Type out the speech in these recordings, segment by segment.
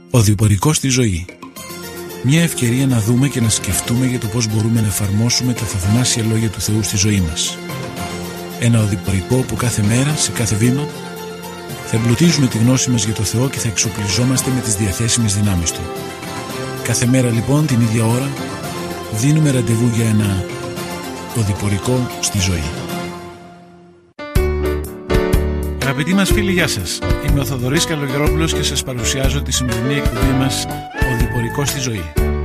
Οδηπορικός στη ζωή. Μια ευκαιρία να δούμε και να σκεφτούμε για το πώς μπορούμε να εφαρμόσουμε τα θαυμάσια λόγια του Θεού στη ζωή μας. Ένα οδηπορικό που κάθε μέρα, σε κάθε βήμα, θα εμπλουτίζουμε τη γνώση μας για το Θεό και θα εξοπλιζόμαστε με τις διαθέσιμες δυνάμεις Του. Κάθε μέρα λοιπόν, την ίδια ώρα, δίνουμε ραντεβού για ένα οδηπορικό στη ζωή. Αγαπητοί μας φίλοι, γεια σας. Είμαι ο Θοδωρής Καλογερόπουλος και σας παρουσιάζω τη σημερινή εκπομπή μας «Οδηπορικό στη ζωή».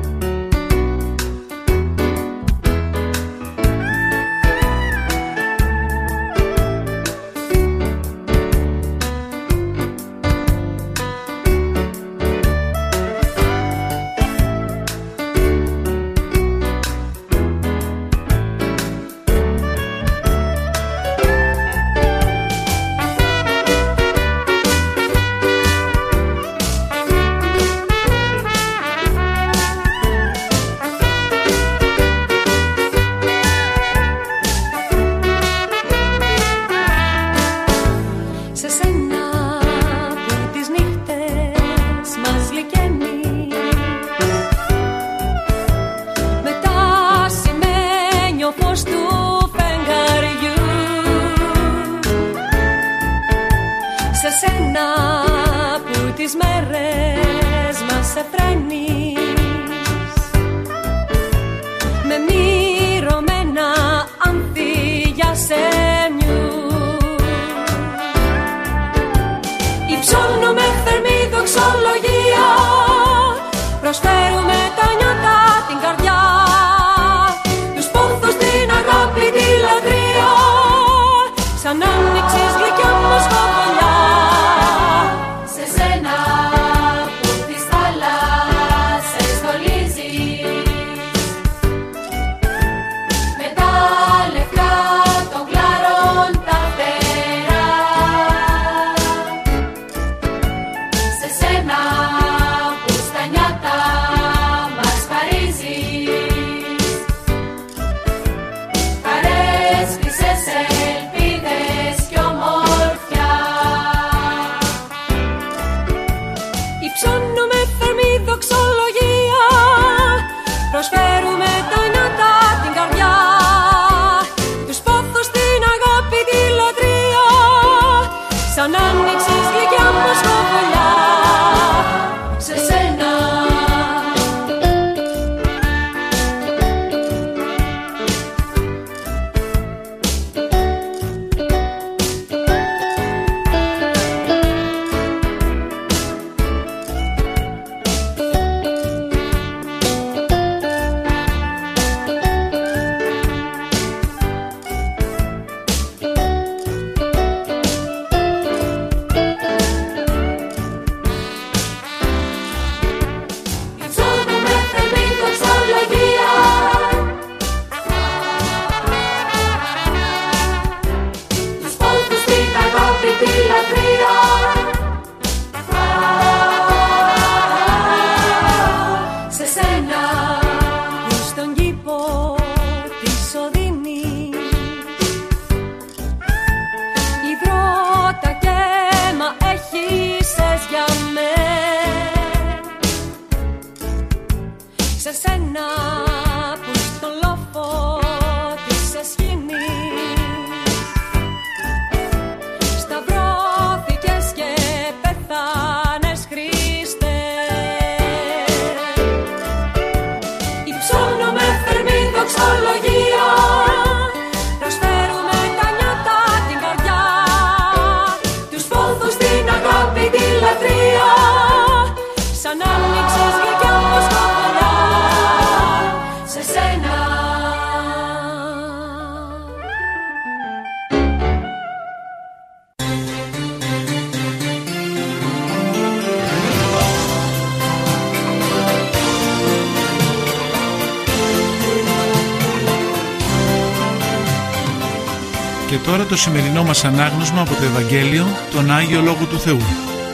Και τώρα το σημερινό μας ανάγνωσμα από το Ευαγγέλιο, τον Άγιο Λόγο του Θεού.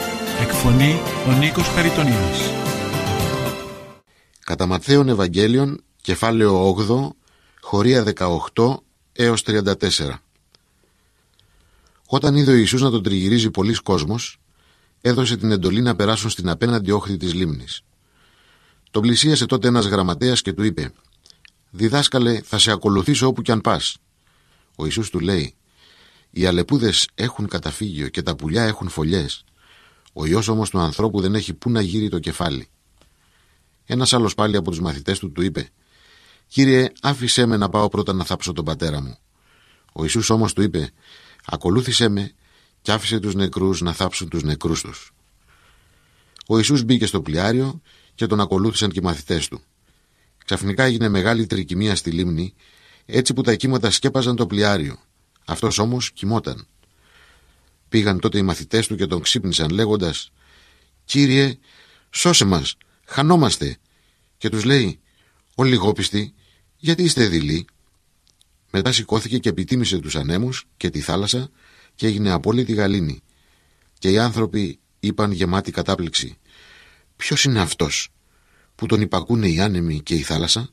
Εκφωνεί ο Νίκος Χαριτονίδης. Κατά Ματθαίον Ευαγγέλιον, κεφάλαιο 8, χωρία 18 έως 34. Όταν είδε ο Ιησούς να τον τριγυρίζει πολύς κόσμος, έδωσε την εντολή να περάσουν στην απέναντι όχθη της λίμνης. Τον πλησίασε τότε ένας γραμματέας και του είπε: «Διδάσκαλε, θα σε ακολουθήσω όπου κι αν πας». Ο Ιησούς του λέει: «Οι αλεπούδες έχουν καταφύγιο και τα πουλιά έχουν φωλιές. Ο Υιός όμως του ανθρώπου δεν έχει πού να γύρει το κεφάλι». Ένας άλλος πάλι από τους μαθητές του είπε: «Κύριε, άφησέ με να πάω πρώτα να θάψω τον πατέρα μου». Ο Ιησούς όμως του είπε: «Ακολούθησέ με και άφησε τους νεκρούς να θάψουν τους νεκρούς τους». Ο Ιησούς μπήκε στο πλοιάριο και τον ακολούθησαν και οι μαθητές του. Ξαφνικά έγινε μεγάλη τρικυμία στη λίμνη, έτσι που τα κύματα σκέπαζαν το πλοιάριο. Αυτός όμως κοιμόταν. Πήγαν τότε οι μαθητές του και τον ξύπνησαν λέγοντας: «Κύριε, σώσε μας, χανόμαστε». Και τους λέει: «Ο λιγόπιστοι, γιατί είστε δειλοί?» Μετά σηκώθηκε και επιτίμησε τους ανέμους και τη θάλασσα και έγινε απόλυτη γαλήνη. Και οι άνθρωποι είπαν γεμάτοι κατάπληξη: «Ποιος είναι αυτός που τον υπακούνε οι άνεμοι και η θάλασσα?»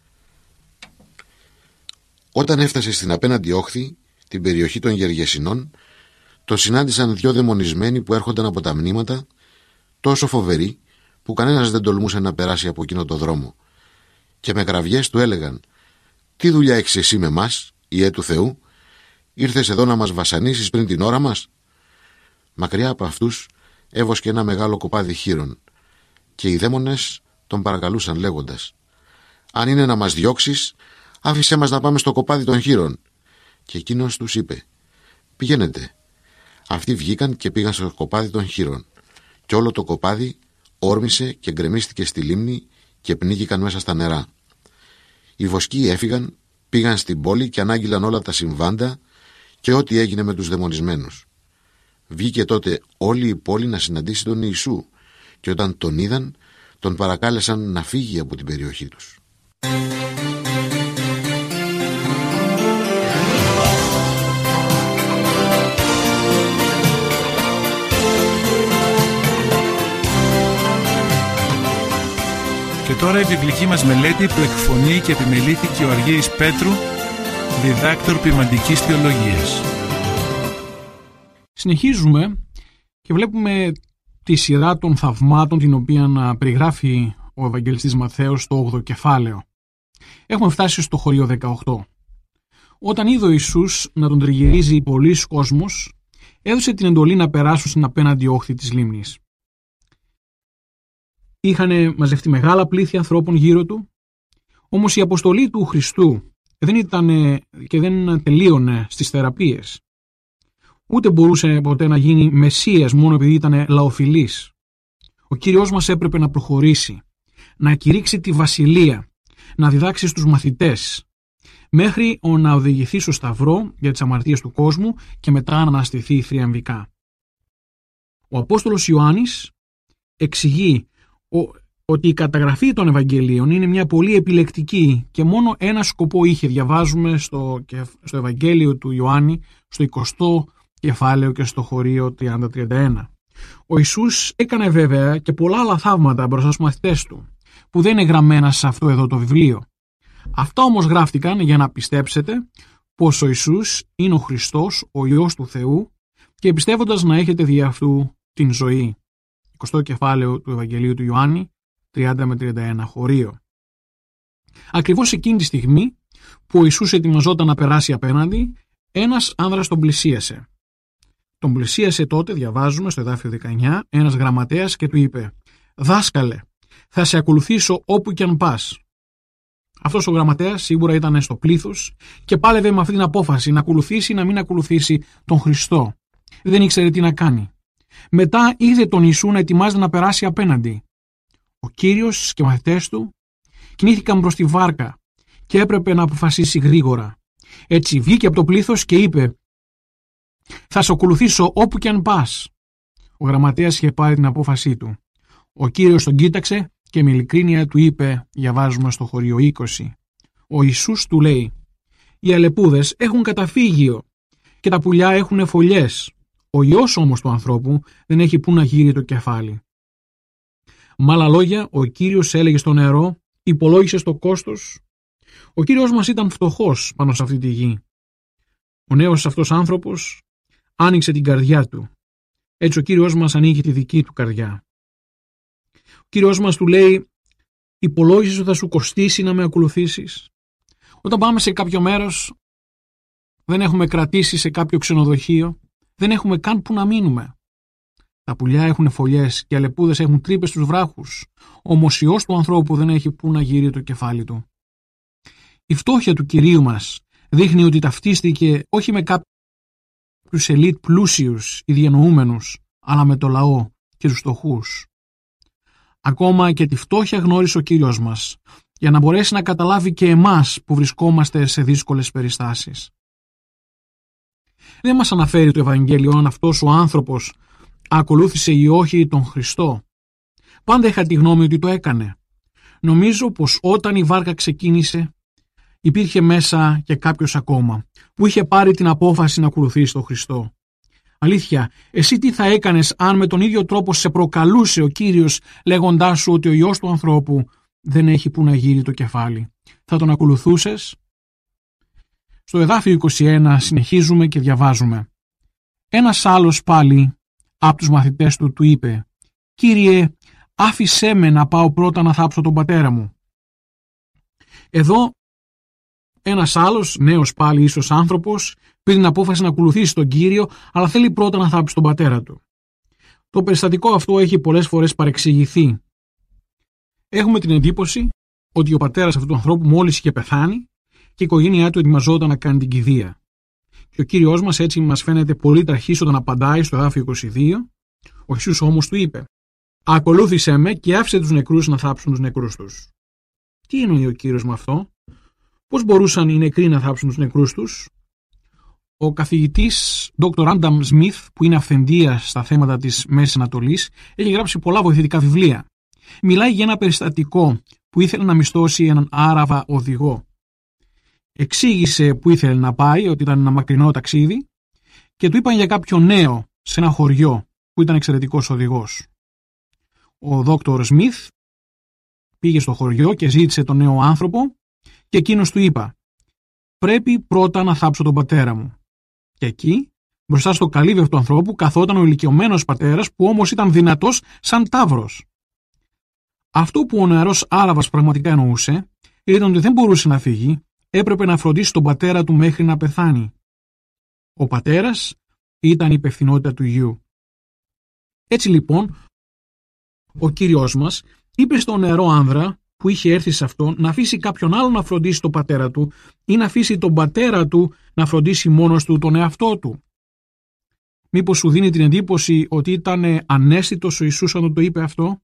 Όταν έφτασε στην απέναντι όχθη, την περιοχή των Γεργεσινών, τον συνάντησαν 2 δαιμονισμένοι που έρχονταν από τα μνήματα, τόσο φοβεροί που κανένας δεν τολμούσε να περάσει από εκείνο το δρόμο, και με κραυγές του έλεγαν: «Τι δουλειά έχεις εσύ με μας, Υιέ του Θεού? Ήρθες εδώ να μας βασανίσεις πριν την ώρα μας?» Μακριά από αυτούς έβοσκε ένα μεγάλο κοπάδι χοίρων, και οι δαίμονες τον παρακαλούσαν λέγοντας: «Αν είναι να μας διώξεις, άφησέ μας να πάμε στο κοπάδι των χοίρων». Και εκείνος τους είπε: «Πηγαίνετε». Αυτοί βγήκαν και πήγαν στο κοπάδι των χοίρων, και όλο το κοπάδι όρμησε και γκρεμίστηκε στη λίμνη και πνίγηκαν μέσα στα νερά. Οι βοσκοί έφυγαν, πήγαν στην πόλη και ανάγγειλαν όλα τα συμβάντα και ό,τι έγινε με τους δαιμονισμένους. Βγήκε τότε όλη η πόλη να συναντήσει τον Ιησού, και όταν τον είδαν, τον παρακάλεσαν να φύγει από την περιοχή τους. Και τώρα η βιβλική μας μελέτη που εκφωνεί και επιμελήθηκε ο Αργύρης Πέτρου, διδάκτορ ποιμαντικής θεολογίας. Συνεχίζουμε και βλέπουμε τη σειρά των θαυμάτων την οποία περιγράφει ο Ευαγγελιστής Ματθαίος στο 8ο κεφάλαιο. Έχουμε φτάσει στο χωρίο 18. Όταν είδε ο Ιησούς να τον τριγυρίζει πολλής κόσμος, έδωσε την εντολή να περάσουν στην απέναντι όχθη της λίμνης. Είχαν μαζευτεί μεγάλα πλήθη ανθρώπων γύρω του, όμως η αποστολή του Χριστού δεν ήταν και δεν τελείωνε στις θεραπείες. Ούτε μπορούσε ποτέ να γίνει Μεσσίας μόνο επειδή ήταν λαοφιλής. Ο Κύριος μας έπρεπε να προχωρήσει, να κηρύξει τη βασιλεία, να διδάξει στους μαθητές, μέχρι να οδηγηθεί στο σταυρό για τις αμαρτίες του κόσμου και μετά να αναστηθεί θριαμβικά. Ο Απόστολος Ιωάννης εξηγεί ότι η καταγραφή των Ευαγγελίων είναι μια πολύ επιλεκτική και μόνο ένα σκοπό είχε. Διαβάζουμε στο Ευαγγέλιο του Ιωάννη, στο 20ο κεφάλαιο και στο χωρίο 30-31. Ο Ιησούς έκανε βέβαια και πολλά άλλα θαύματα μπροστά στους μαθητές του, που δεν είναι γραμμένα σε αυτό εδώ το βιβλίο. Αυτά όμως γράφτηκαν για να πιστέψετε πως ο Ιησούς είναι ο Χριστός, ο Υιός του Θεού, και πιστεύοντας να έχετε δι' αυτού την ζωή. 20ο κεφάλαιο του Ευαγγελίου του Ιωάννη, 30-31 χωρίο. Ακριβώς εκείνη τη στιγμή που ο Ιησούς ετοιμαζόταν να περάσει απέναντι, ένας άνδρας τον πλησίασε. Τον πλησίασε τότε, διαβάζουμε στο εδάφιο 19, ένας γραμματέας και του είπε: «Δάσκαλε, θα σε ακολουθήσω όπου κι αν πας». Αυτός ο γραμματέας σίγουρα ήταν στο πλήθος και πάλευε με αυτή την απόφαση να ακολουθήσει ή να μην ακολουθήσει τον Χριστό. Δεν ήξερε τι να κάνει. Μετά είδε τον Ιησού να ετοιμάζεται να περάσει απέναντι. Ο Κύριος και οι μαθητές του κινήθηκαν προς τη βάρκα και έπρεπε να αποφασίσει γρήγορα. Έτσι βγήκε από το πλήθος και είπε: «Θα σε ακολουθήσω όπου κι αν πας». Ο γραμματέας είχε πάρει την απόφασή του. Ο Κύριος τον κοίταξε και με ειλικρίνεια του είπε, διαβάζουμε στο χωρίο 20, ο Ιησούς του λέει: «Οι αλεπούδες έχουν καταφύγιο και τα πουλιά έχουν φωλιές. Ο Υιός όμως του ανθρώπου δεν έχει πού να γύρει το κεφάλι». Με άλλα λόγια, ο Κύριος έλεγε στο νερό, υπολόγισε το κόστος. Ο Κύριος μας ήταν φτωχός πάνω σε αυτή τη γη. Ο νέος αυτός άνθρωπος άνοιξε την καρδιά του. Έτσι ο Κύριος μας ανοίγει τη δική του καρδιά. Ο Κύριος μας του λέει: υπολόγισες ότι θα σου κοστίσει να με ακολουθήσεις? Όταν πάμε σε κάποιο μέρος, δεν έχουμε κρατήσει σε κάποιο ξενοδοχείο, δεν έχουμε καν που να μείνουμε. Τα πουλιά έχουν φωλιές και οι αλεπούδες έχουν τρύπες στους βράχους, όμως ιός του ανθρώπου δεν έχει που να γύρει το κεφάλι του. Η φτώχεια του Κυρίου μας δείχνει ότι ταυτίστηκε όχι με κάποιους ελίτ πλούσιους ή διανοούμενους, αλλά με το λαό και τους φτωχούς. Ακόμα και τη φτώχεια γνώρισε ο Κύριος μας, για να μπορέσει να καταλάβει και εμάς που βρισκόμαστε σε δύσκολες περιστάσεις. Δεν μας αναφέρει το Ευαγγέλιο αν αυτός ο άνθρωπος ακολούθησε ή όχι τον Χριστό. Πάντα είχα τη γνώμη ότι το έκανε. Νομίζω πως όταν η βάρκα ξεκίνησε, υπήρχε μέσα και κάποιος ακόμα που είχε πάρει την απόφαση να ακολουθήσει τον Χριστό. Αλήθεια, εσύ τι θα έκανες αν με τον ίδιο τρόπο σε προκαλούσε ο Κύριος λέγοντάς σου ότι ο Υιός του ανθρώπου δεν έχει που να γύρει το κεφάλι? Θα τον ακολουθούσες? Στο εδάφιο 21 συνεχίζουμε και διαβάζουμε. Ένας άλλος πάλι από τους μαθητές του είπε: «Κύριε, άφησέ με να πάω πρώτα να θάψω τον πατέρα μου». Εδώ ένας άλλος, νέος πάλι ίσως άνθρωπος, πήρε την απόφαση να ακολουθήσει τον Κύριο, αλλά θέλει πρώτα να θάψει τον πατέρα του. Το περιστατικό αυτό έχει πολλές φορές παρεξηγηθεί. Έχουμε την εντύπωση ότι ο πατέρας αυτού του ανθρώπου μόλις είχε πεθάνει και η οικογένειά του ετοιμαζόταν να κάνει την κηδεία. Και ο Κύριος μας έτσι μας φαίνεται πολύ ταρχής όταν απαντάει στο εδάφιο 22. Ο Ιησούς όμως του είπε: «Ακολούθησέ με και άφησε τους νεκρούς να θάψουν τους νεκρούς τους». Τι εννοεί ο Κύριος με αυτό? Πώς μπορούσαν οι νεκροί να θάψουν τους νεκρούς τους? Ο καθηγητής Dr. Adam Smith, που είναι αυθεντίας στα θέματα της Μέσης Ανατολής, έχει γράψει πολλά βοηθητικά βιβλία. Μιλάει για ένα περιστατικό που ήθελε να μισθώσει έναν Άραβα οδηγό. Εξήγησε που ήθελε να πάει, ότι ήταν ένα μακρινό ταξίδι, και του είπαν για κάποιο νέο σε ένα χωριό που ήταν εξαιρετικός οδηγός. Ο Dr. Smith πήγε στο χωριό και ζήτησε τον νέο άνθρωπο και εκείνος του είπα: «Πρέπει πρώτα να θάψω τον πατέρα μου». Και εκεί, μπροστά στο καλύβι αυτού του ανθρώπου, καθόταν ο ηλικιωμένος πατέρας, που όμως ήταν δυνατός σαν ταύρος. Αυτό που ο νεαρός Άραβας πραγματικά εννοούσε ήταν ότι δεν μπορούσε να φύγει, έπρεπε να φροντίσει τον πατέρα του μέχρι να πεθάνει. Ο πατέρας ήταν η υπευθυνότητα του γιου. Έτσι λοιπόν, ο Κύριος μας είπε στον νεαρό άνδρα που είχε έρθει σε αυτόν να αφήσει κάποιον άλλο να φροντίσει τον πατέρα του ή να αφήσει τον πατέρα του να φροντίσει μόνος του τον εαυτό του. Μήπως σου δίνει την εντύπωση ότι ήταν ανέστητος ο Ιησούς όταν το είπε αυτό?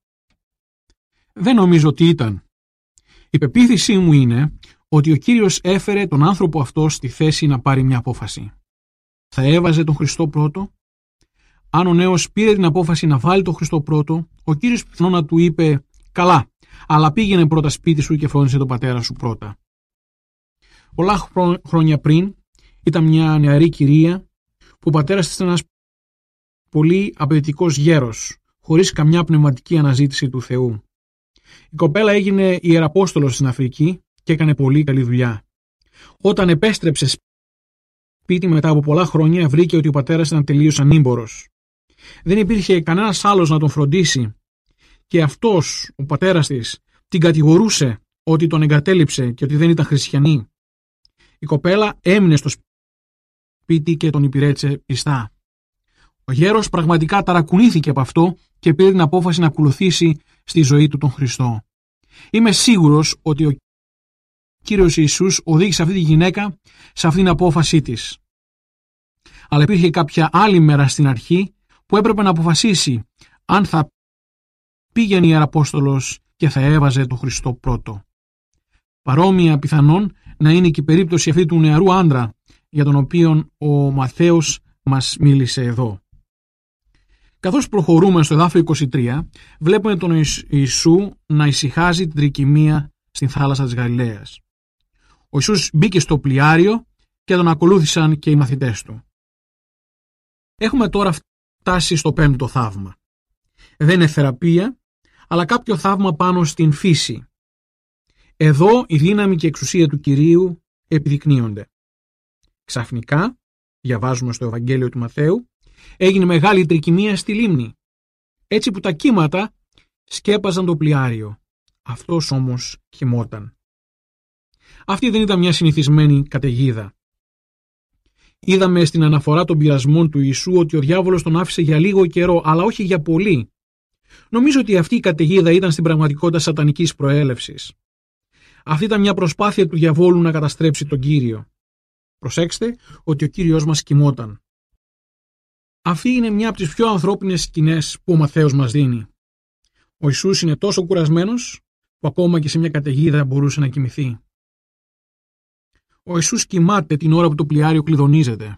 Δεν νομίζω ότι ήταν. Η πεποίθησή μου είναι ότι ο Κύριος έφερε τον άνθρωπο αυτό στη θέση να πάρει μια απόφαση. Θα έβαζε τον Χριστό πρώτο? Αν ο νέος πήρε την απόφαση να βάλει τον Χριστό πρώτο, ο Κύριος πιθανόν να του είπε: «Καλά, αλλά πήγαινε πρώτα σπίτι σου και φρόντισε τον πατέρα σου πρώτα». Πολλά χρόνια πριν ήταν μια νεαρή κυρία που ο πατέρας της ήταν ένας πολύ απαιτητικός γέρος, χωρίς καμιά πνευματική αναζήτηση του Θεού. Η κοπέλα έγινε ιεραπόστολος στην Αφρική και έκανε πολύ καλή δουλειά. Όταν επέστρεψε σπίτι μετά από πολλά χρόνια, βρήκε ότι ο πατέρας ήταν τελείως ανήμπορος. Δεν υπήρχε κανένας άλλος να τον φροντίσει και αυτός, ο πατέρας της, την κατηγορούσε ότι τον εγκατέλειψε και ότι δεν ήταν χριστιανή. Η κοπέλα έμεινε στο σπίτι και τον υπηρέτησε πιστά. Ο γέρος πραγματικά ταρακουνήθηκε από αυτό και πήρε την απόφαση να ακολουθήσει στη ζωή του τον Χριστό. Είμαι σίγουρος ότι ο Κύριος Ιησούς οδήγησε αυτή τη γυναίκα σε αυτήν την απόφασή της. Αλλά υπήρχε κάποια άλλη μέρα στην αρχή που έπρεπε να αποφασίσει αν θα πήγαινε ιεραπόστολος και θα έβαζε τον Χριστό πρώτο. Παρόμοια πιθανόν να είναι και η περίπτωση αυτή του νεαρού άντρα για τον οποίο ο Μαθαίος μας μίλησε εδώ. Καθώς προχωρούμε στο εδάφιο 23, βλέπουμε τον Ιησού να ησυχάζει την τρικυμία στην θάλασσα της Γαλιλαίας. Ο Ιησούς μπήκε στο πλοιάριο και τον ακολούθησαν και οι μαθητές του. Έχουμε τώρα φτάσει στο πέμπτο θαύμα. Δεν είναι θεραπεία, αλλά κάποιο θαύμα πάνω στην φύση. Εδώ η δύναμη και η εξουσία του Κυρίου επιδεικνύονται. Ξαφνικά, διαβάζουμε στο Ευαγγέλιο του Μαθαίου, Έγινε μεγάλη τρικυμία στη λίμνη, έτσι που τα κύματα σκέπαζαν το πλοιάριο. Αυτός όμως κοιμόταν. Αυτή δεν ήταν μια συνηθισμένη καταιγίδα. Είδαμε στην αναφορά των πειρασμών του Ιησού ότι ο διάβολος τον άφησε για λίγο καιρό, αλλά όχι για πολύ. Νομίζω ότι αυτή η καταιγίδα ήταν στην πραγματικότητα σατανικής προέλευσης. Αυτή ήταν μια προσπάθεια του διαβόλου να καταστρέψει τον Κύριο. Προσέξτε ότι ο Κύριος μας κοιμόταν. Αυτή είναι μια από τις πιο ανθρώπινες σκηνές που ο Ματθαίος μας δίνει. Ο Ιησούς είναι τόσο κουρασμένος που ακόμα και σε μια καταιγίδα μπορούσε να κοιμηθεί. Ο Ιησούς κοιμάται την ώρα που το πλοιάριο κλειδονίζεται.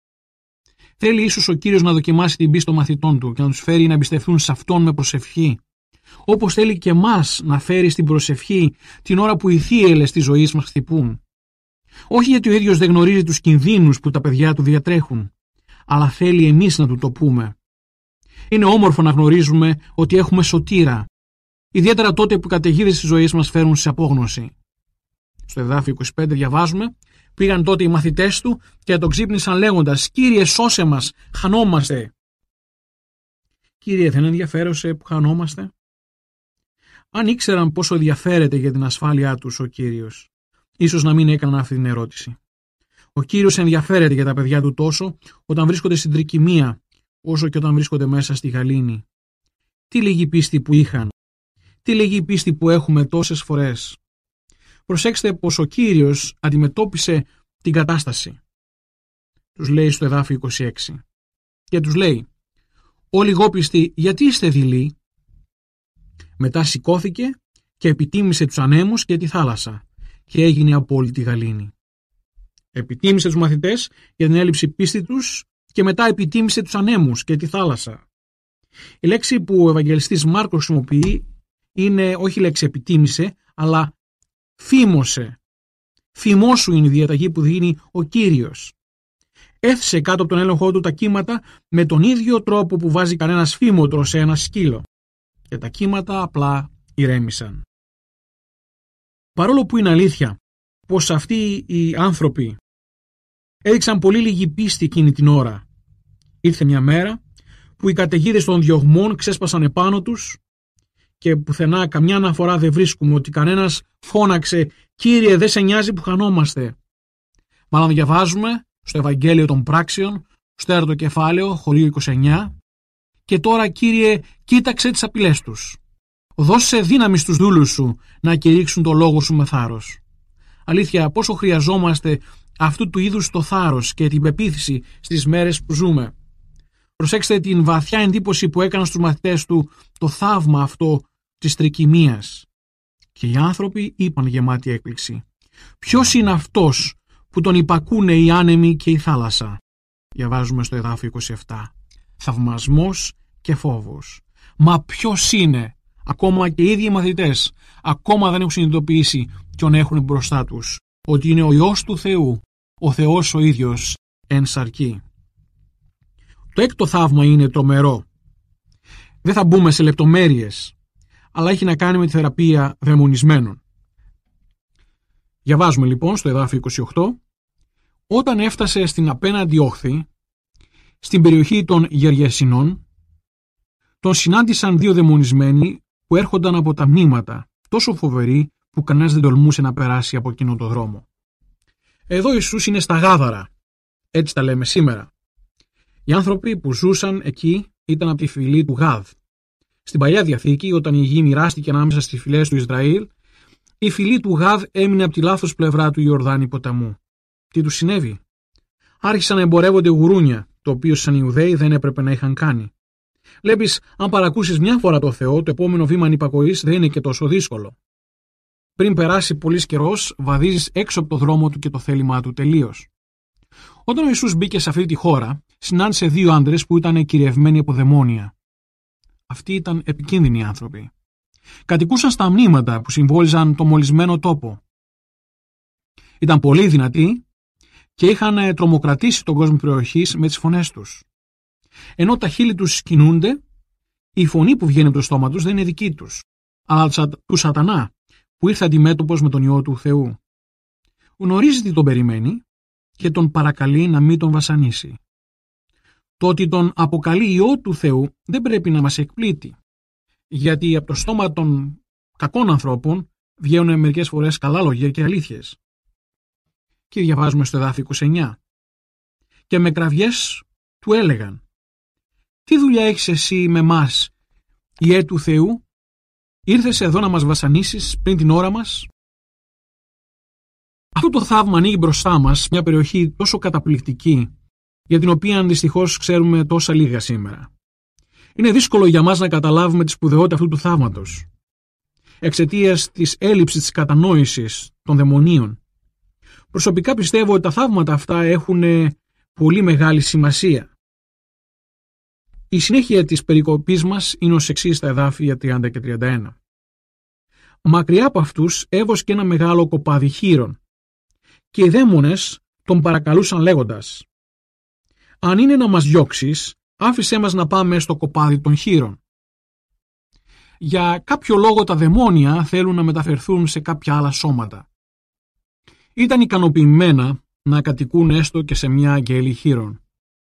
Θέλει ίσως ο Κύριος να δοκιμάσει την πίστη των μαθητών του και να τους φέρει να εμπιστευτούν σε Αυτόν με προσευχή. Όπως θέλει και εμάς να φέρει στην προσευχή την ώρα που οι θύελλες της ζωής μας χτυπούν. Όχι γιατί ο ίδιος δεν γνωρίζει τους κινδύνους που τα παιδιά του διατρέχουν, αλλά θέλει εμείς να του το πούμε. Είναι όμορφο να γνωρίζουμε ότι έχουμε σωτήρα, ιδιαίτερα τότε που οι καταιγίδες της ζωής μας φέρουν σε απόγνωση. Στο εδάφιο 25 διαβάζουμε: «Πήγαν τότε οι μαθητές του και τον ξύπνησαν λέγοντας: Κύριε, σώσε μας, χανόμαστε». Κύριε, δεν ενδιαφέρωσε που χανόμαστε? Αν ήξεραν πόσο ενδιαφέρεται για την ασφάλειά τους ο Κύριος, ίσως να μην έκαναν αυτή την ερώτηση. Ο Κύριος ενδιαφέρεται για τα παιδιά του τόσο όταν βρίσκονται στην τρικυμία, όσο και όταν βρίσκονται μέσα στη γαλήνη. Τι λίγη πίστη που είχαν, τι λίγη πίστη που έχουμε τόσες φορές. Προσέξτε πως ο Κύριος αντιμετώπισε την κατάσταση. Τους λέει στο εδάφιο 26 και τους λέει: «Όλοι λιγόπιστοι, γιατί είστε δειλοί?» Μετά σηκώθηκε και επιτίμησε τους ανέμους και τη θάλασσα και έγινε απόλυτη γαλήνη. Επιτίμησε τους μαθητές για την έλλειψη πίστη τους και μετά επιτίμησε τους ανέμους και τη θάλασσα. Η λέξη που ο Ευαγγελιστής Μάρκος χρησιμοποιεί είναι όχι η λέξη επιτίμησε, αλλά φήμωσε. Φημώσου είναι η διαταγή που δίνει ο Κύριος. Έθεσε κάτω από τον έλεγχό του τα κύματα με τον ίδιο τρόπο που βάζει κανένας φήμοτρο σε ένα σκύλο. Και τα κύματα απλά ηρέμησαν. Παρόλο που είναι αλήθεια πως αυτοί οι άνθρωποι έδειξαν πολύ λίγη πίστη εκείνη την ώρα, ήρθε μια μέρα που οι καταιγίδες των διωγμών ξέσπασαν επάνω τους και πουθενά καμιά αναφορά δεν βρίσκουμε ότι κανένας φώναξε «Κύριε, δεν σε νοιάζει που χανόμαστε». Μάλλον διαβάζουμε στο Ευαγγέλιο των Πράξεων, στο 4ο κεφάλαιο, χωρίο 29, «Και τώρα, Κύριε, κοίταξε τις απειλές τους. Δώσε δύναμη στους δούλους σου να κηρύξουν το λόγο σου με θάρρος». Αλήθεια, πόσο χρειαζόμαστε αυτού του είδους το θάρρος και την πεποίθηση στις μέρες που ζούμε. Προσέξτε την βαθιά εντύπωση που έκαναν στους μαθητές του το θαύμα αυτό της τρικυμίας. Και οι άνθρωποι είπαν γεμάτη έκπληξη: «Ποιος είναι αυτός που τον υπακούνε οι άνεμοι και η θάλασσα?» Διαβάζουμε στο εδάφιο 27. Θαυμασμός και φόβος. Μα ποιος είναι? Ακόμα και οι ίδιοι οι μαθητές ακόμα δεν έχουν συνειδητοποιήσει ποιον έχουν μπροστά τους, ότι είναι ο Υιός του Θεού, ο Θεός ο ίδιος εν σαρκί. Το έκτο θαύμα είναι τρομερό. Δεν θα μπούμε σε λεπτομέρειες, αλλά έχει να κάνει με τη θεραπεία δαιμονισμένων. Διαβάζουμε λοιπόν στο εδάφιο 28: «Όταν έφτασε στην απέναντι όχθη, στην περιοχή των Γεργεσινών, τον συνάντησαν δύο δαιμονισμένοι που έρχονταν από τα μνήματα, τόσο φοβεροί που κανένας δεν τολμούσε να περάσει από εκείνο το δρόμο». Εδώ ο Ιησούς είναι στα Γάδαρα, έτσι τα λέμε σήμερα. Οι άνθρωποι που ζούσαν εκεί ήταν από τη φυλή του Γάδ. Στην Παλιά Διαθήκη, όταν η γη μοιράστηκε ανάμεσα στις φυλές του Ισραήλ, η φυλή του Γάδ έμεινε από τη λάθος πλευρά του Ιορδάνη ποταμού. Τι τους συνέβη? Άρχισαν να εμπορεύονται γουρούνια, το οποίο σαν Ιουδαίοι δεν έπρεπε να είχαν κάνει. Βλέπεις, αν παρακούσεις μια φορά το Θεό, το επόμενο βήμα ανυπακοής δεν είναι και τόσο δύσκολο. Πριν περάσει πολύς καιρός, βαδίζεις έξω από το δρόμο του και το θέλημά του τελείως. Όταν ο Ιησούς μπήκε σε αυτή τη χώρα, συνάντησε δύο άντρες που ήταν κυριευμένοι από δαιμόνια. Αυτοί ήταν επικίνδυνοι άνθρωποι. Κατοικούσαν στα μνήματα που συμβόλιζαν το μολυσμένο τόπο. Ήταν πολύ δυνατοί και είχαν τρομοκρατήσει τον κόσμο περιοχής με τις φωνές τους. Ενώ τα χείλη τους κινούνται, η φωνή που βγαίνει από το στόμα τους δεν είναι δική τους, αλλά του Σατανά, που ήρθε αντιμέτωπος με τον Υιό του Θεού. Γνωρίζει τι τον περιμένει και τον παρακαλεί να μην τον βασανίσει. Το ότι τον αποκαλεί Υιό του Θεού δεν πρέπει να μας εκπλήττει, γιατί από το στόμα των κακών ανθρώπων βγαίνουν μερικές φορές καλά λόγια και αλήθειες. Και διαβάζουμε στο εδάφιο 29. Και με κραυγές του έλεγαν: «Τι δουλειά έχεις εσύ με μας, Υιέ του Θεού? Ήρθες εδώ να μας βασανίσεις πριν την ώρα μας?» Αυτό το θαύμα ανοίγει μπροστά μας μια περιοχή τόσο καταπληκτική, για την οποία δυστυχώς ξέρουμε τόσα λίγα σήμερα. Είναι δύσκολο για μας να καταλάβουμε τη σπουδαιότητα αυτού του θαύματος, εξαιτίας της έλλειψης της κατανόησης των δαιμονίων. Προσωπικά πιστεύω ότι τα θαύματα αυτά έχουν πολύ μεγάλη σημασία. Η συνέχεια της περικοπής μας είναι ως εξής στα εδάφια 30 και 31. Μακριά από αυτούς έβοσκε ένα μεγάλο κοπάδι χοίρων, και οι δαίμονες τον παρακαλούσαν λέγοντας: «Αν είναι να μας διώξεις, άφησέ μας να πάμε στο κοπάδι των χοίρων». Για κάποιο λόγο τα δαιμόνια θέλουν να μεταφερθούν σε κάποια άλλα σώματα. Ήταν ικανοποιημένα να κατοικούν έστω και σε μια αγγέλη χοίρων.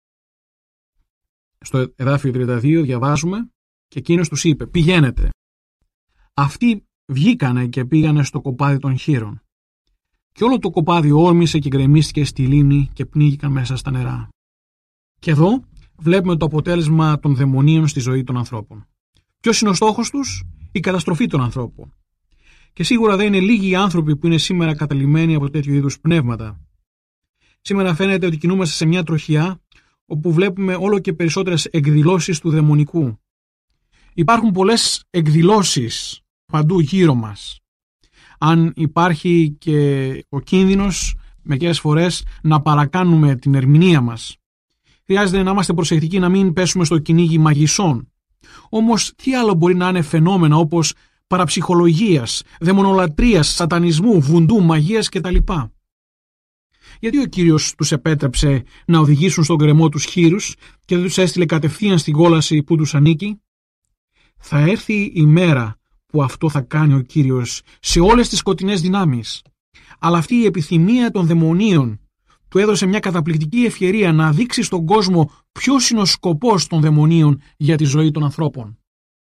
Στο εδάφιο 32 διαβάζουμε: «Και εκείνος τους είπε: πηγαίνετε». Αυτοί βγήκανε και πήγανε στο κοπάδι των χοίρων. Και όλο το κοπάδι όρμησε και γκρεμίστηκε στη λίμνη και πνίγηκαν μέσα στα νερά. Και εδώ βλέπουμε το αποτέλεσμα των δαιμονίων στη ζωή των ανθρώπων. Ποιος είναι ο στόχος τους? Η καταστροφή των ανθρώπων. Και σίγουρα δεν είναι λίγοι οι άνθρωποι που είναι σήμερα καταλυμμένοι από τέτοιου είδους πνεύματα. Σήμερα φαίνεται ότι κινούμαστε σε μια τροχιά όπου βλέπουμε όλο και περισσότερες εκδηλώσεις του δαιμονικού. Υπάρχουν πολλές εκδηλώσεις παντού γύρω μας. Αν υπάρχει και ο κίνδυνος μερικές φορές να παρακάνουμε την ερμηνεία μας, χρειάζεται να είμαστε προσεκτικοί να μην πέσουμε στο κυνήγι μαγισσών. Όμως τι άλλο μπορεί να είναι φαινόμενα όπως παραψυχολογίας, δαιμονολατρίας, σατανισμού, βουντού, μαγείας κτλ. Γιατί ο Κύριος τους επέτρεψε να οδηγήσουν στον γκρεμό τους χοίρους και δεν τους έστειλε κατευθείαν στην κόλαση που τους ανήκει? Θα έρθει η μέρα που αυτό θα κάνει ο Κύριος σε όλες τις σκοτεινές δυνάμεις. Αλλά αυτή η επιθυμία των δαιμονίων του έδωσε μια καταπληκτική ευκαιρία να δείξει στον κόσμο ποιος είναι ο σκοπός των δαιμονίων για τη ζωή των ανθρώπων.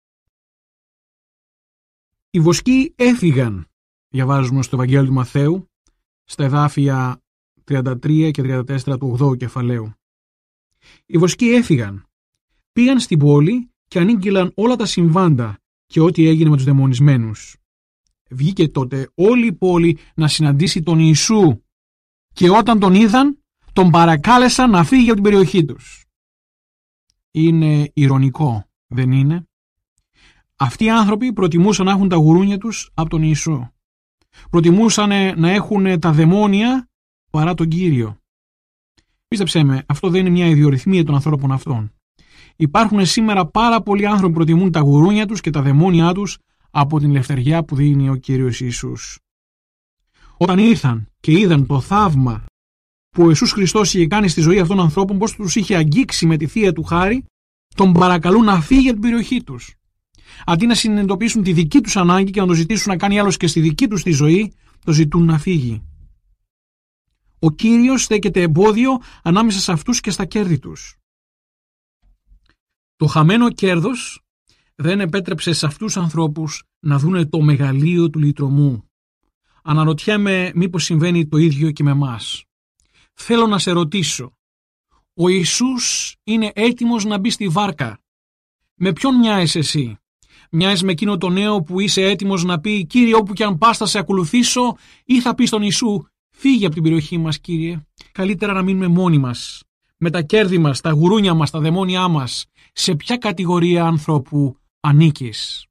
Οι βοσκοί έφυγαν, διαβάζουμε στο Ευαγγέλιο του Μαθαίου, στα εδάφια 33 και 34 του 8ου κεφαλαίου. Οι βοσκοί έφυγαν, πήγαν στην πόλη και ανήγγυλαν όλα τα συμβάντα και ό,τι έγινε με τους δαιμονισμένους. Βγήκε τότε όλη η πόλη να συναντήσει τον Ιησού και όταν τον είδαν, τον παρακάλεσαν να φύγει από την περιοχή τους. Είναι ηρωνικό, δεν είναι? Αυτοί οι άνθρωποι προτιμούσαν να έχουν τα γουρούνια τους από τον Ιησού. Προτιμούσαν να έχουν τα δαιμόνια παρά τον Κύριο. Πίστεψέ με, αυτό δεν είναι μια ιδιορυθμία των ανθρώπων αυτών. Υπάρχουν σήμερα πάρα πολλοί άνθρωποι που προτιμούν τα γουρούνια τους και τα δαιμόνια τους από την ελευθεριά που δίνει ο Κύριος Ιησούς. Όταν ήρθαν και είδαν το θαύμα που ο Ιησούς Χριστός είχε κάνει στη ζωή αυτών των ανθρώπων, πώς τους είχε αγγίξει με τη θεία του χάρη, τον παρακαλούν να φύγει από την περιοχή τους. Αντί να συνειδητοποιήσουν τη δική τους ανάγκη και να το ζητήσουν να κάνει άλλος και στη δική τους τη ζωή, το ζητούν να φύγει. Ο Κύριος στέκεται εμπόδιο ανάμεσα σε αυτούς και στα κέρδη τους. Το χαμένο κέρδος δεν επέτρεψε σε αυτούς τους ανθρώπους να δούνε το μεγαλείο του λυτρωμού. Αναρωτιέμαι μήπως συμβαίνει το ίδιο και με εμάς. Θέλω να σε ρωτήσω, ο Ιησούς είναι έτοιμος να μπει στη βάρκα. Με ποιον μοιάζεις εσύ? Μοιάζεις με εκείνο το νέο που είσαι έτοιμος να πει «Κύριε, όπου κι αν πας θα σε ακολουθήσω», ή θα πει στον Ιησού «Φύγε από την περιοχή μας, Κύριε, καλύτερα να μείνουμε μόνοι μας, με τα κέρδη μας, τα γουρούνια μας, τα δαιμόνια μας»? Σε ποια κατηγορία ανθρώπου ανήκεις?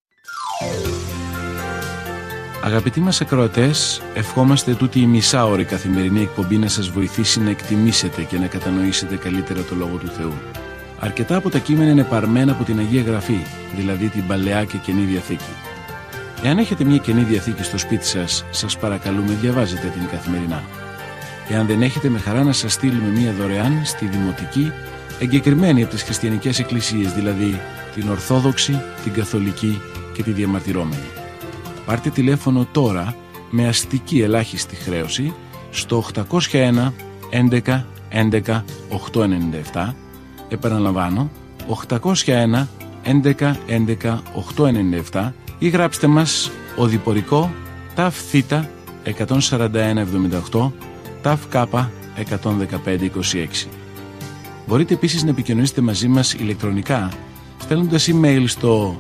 Αγαπητοί μας ακροατές, ευχόμαστε τούτη η μισάωρη καθημερινή εκπομπή να σας βοηθήσει να εκτιμήσετε και να κατανοήσετε καλύτερα το Λόγο του Θεού. Αρκετά από τα κείμενα είναι παρμένα από την Αγία Γραφή, δηλαδή την Παλαιά και Καινή Διαθήκη. Εάν έχετε μια Καινή Διαθήκη στο σπίτι σας, σας παρακαλούμε διαβάζετε την καθημερινά. Εάν δεν έχετε, με χαρά να σας στείλουμε μια δωρεάν στη Δημοτική, εγκεκριμένη από τις χριστιανικές εκκλησίες, δηλαδή την Ορθόδοξη, την Καθολική και τη Διαμαρτυρόμενη. Πάρτε τηλέφωνο τώρα με αστική ελάχιστη χρέωση στο 801 11 11 897, Επαναλαμβάνω, 801 11 11 897 ή γράψτε μας οδηπορικό ΤΑΦ Θ 14178 ΤΑΦ Κ 11526. Μπορείτε επίσης να επικοινωνήσετε μαζί μας ηλεκτρονικά στέλνοντας email στο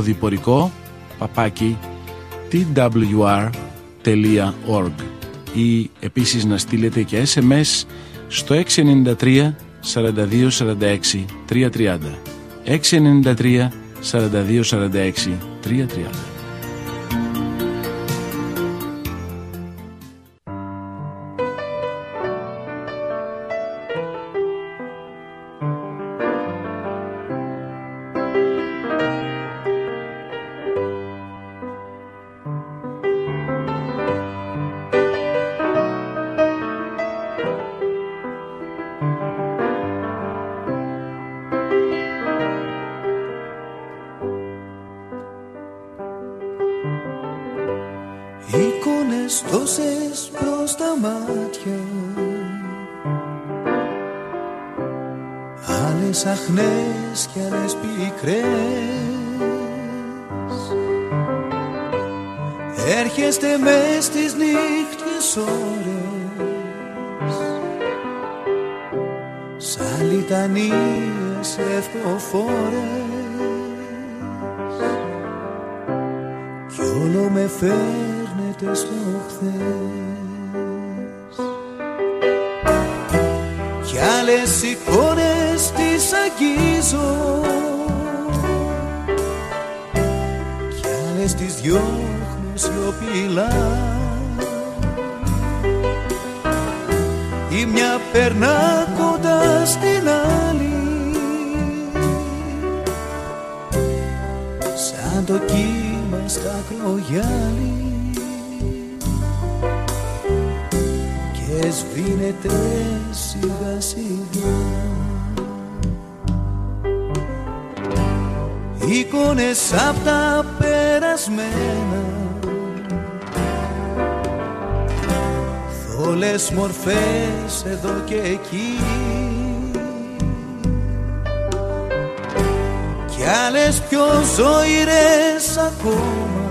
οδηπορικό@twr.org ή επίσης να στείλετε και SMS στο 693 42 46 330 693 42 46 330. Εικόνες τόσες προς τα μάτια, άλλες αχνές κι άλλες πικρές. Έρχεστε μες στις νύχτιες ώρες, σαν λιτανίες ευκοφόρες, κι όλο με φέρνετε στο χθες. Κι άλλες εικόνες τις αγγίζω, κι άλλες τις διώχνω σιωπηλά. Η μια περνά κοντά στην άλλη, σαν το κύμα στα κρογιάλι, και σβήνεται σιγά σιγά. Εικόνες απ' τα περασμένα, θόλες μορφές εδώ και εκεί, κι άλλες πιο ζωηρές ακόμα,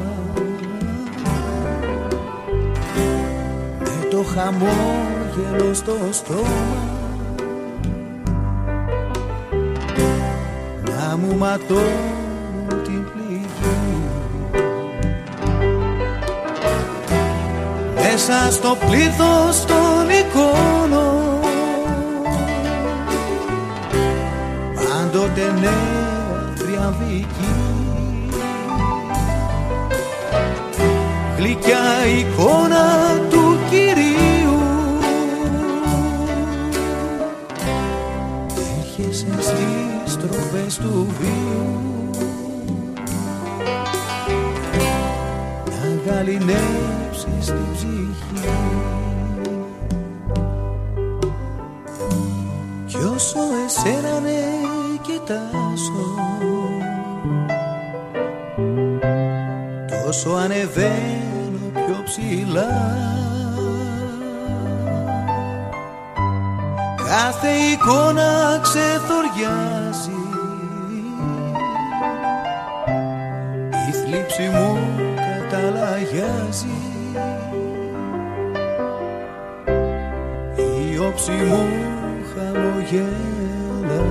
με το χαμόγελο στο στόμα, να μου ματώνουν την πληγή. Μέσα στο πλήθος των εικόνων, πάντοτε νέα θριαμβική, γλυκιά εικόνα του Κυρίου. Έρχεσαι στις στροφές του βίου, να γαληνεύσεις την ψυχή. Κι όσο εσένα ναι κοιτάσω, τόσο ανεβαίνω πιο ψηλά. Κάθε εικόνα ξεθοριάζει, η θλίψη μου καταλαγιάζει, η όψη μου χαμογέλα.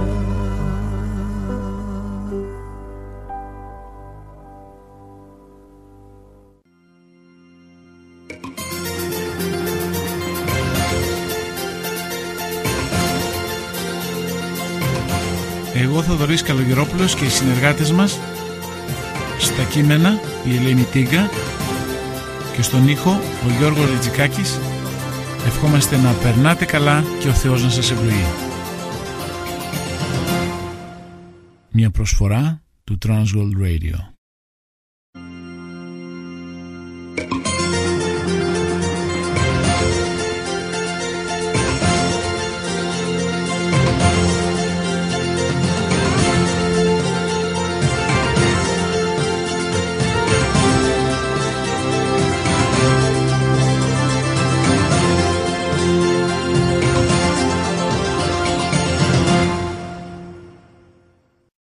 Εγώ Θοδωρής Καλογερόπουλος και οι συνεργάτες μας, στα κείμενα η Ελένη Τίγκα και στον ήχο ο Γιώργος Λιτζικάκης, ευχόμαστε να περνάτε καλά και ο Θεός να σας ευλογεί. Μια προσφορά του Transworld Radio.